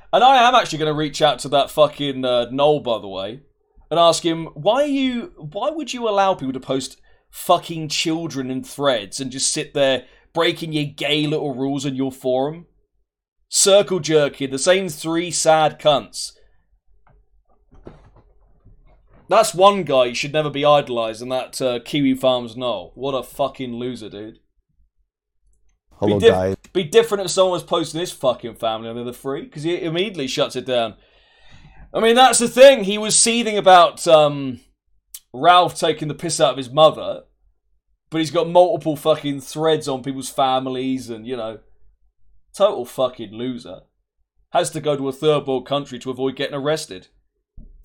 And I am actually going to reach out to that fucking Noel, by the way, and ask him, why would you allow people to post fucking children in threads and just sit there breaking your gay little rules on your forum? Circle jerking, the same three sad cunts. That's one guy you should never be idolised, and that Kiwi Farms Noel. What a fucking loser, dude. Hello, guys. Be different if someone was posting his fucking family under the free, because he immediately shuts it down. I mean, that's the thing. He was seething about Ralph taking the piss out of his mother, but he's got multiple fucking threads on people's families and, you know, total fucking loser. Has to go to a third world country to avoid getting arrested.